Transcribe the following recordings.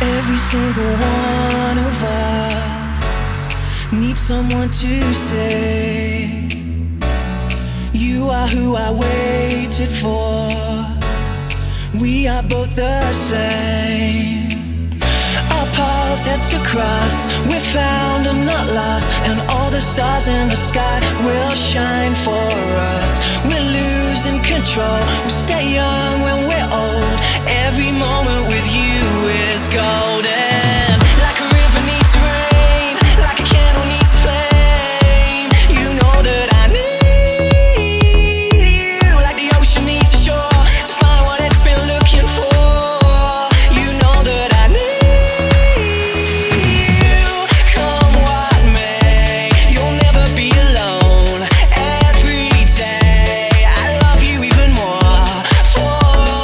Every single one of us needs someone to say, you are who I waited for. We are both the same. Our paths had to cross. We're found and not lost, and all the stars in the sky will shine for us. We're losing control. We'll stay young when we're old. Every moment with you is golden. Like a river needs rain, like a candle needs flame. You know that I need you, like the ocean needs a shore to find what it's been looking for. You know that I need you. Come what may, you'll never be alone. Every day I love you even more. For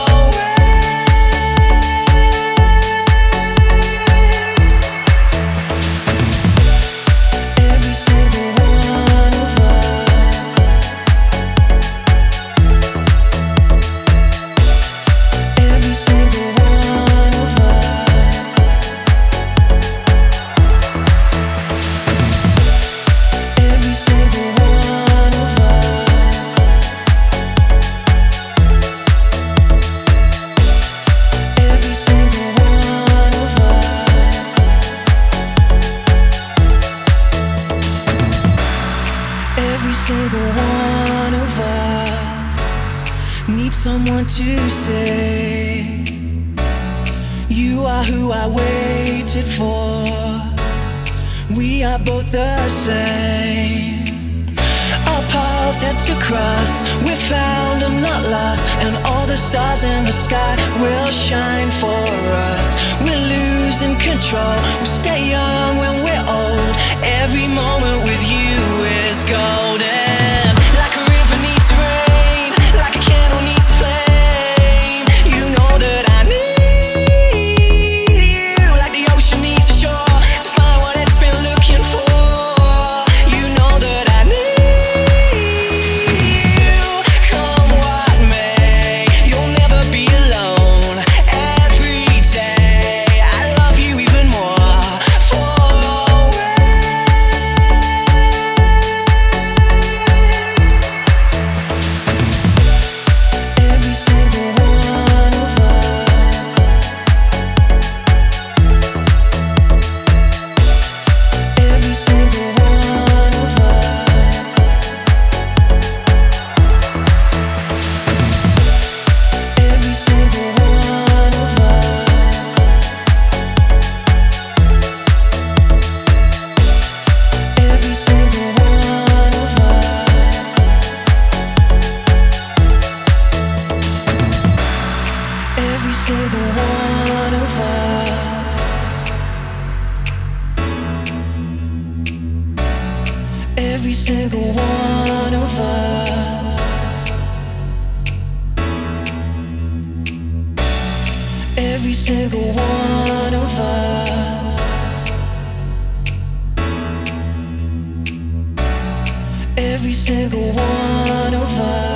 every single one of us, every single one of us, every single one of us, every single one of us, every single one of us needs someone to say, you are who I waited for. We are both the same. Our paths had to cross. We're found and not lost, and all the stars in the sky will shine for us. We're losing control. We'll stay young when we're old. Every moment with you is golden. Like a river needs rain, like a candle needs flame. You know that I need you, like the ocean needs a shore to find what it's been looking for. You know that I need you. Come what may, you'll never be alone. Every day I love you even more. For every single one of us, every single one of us, every single one of us, every single one of us, every single one of us, every single one of us, every single one of us, every single one of us.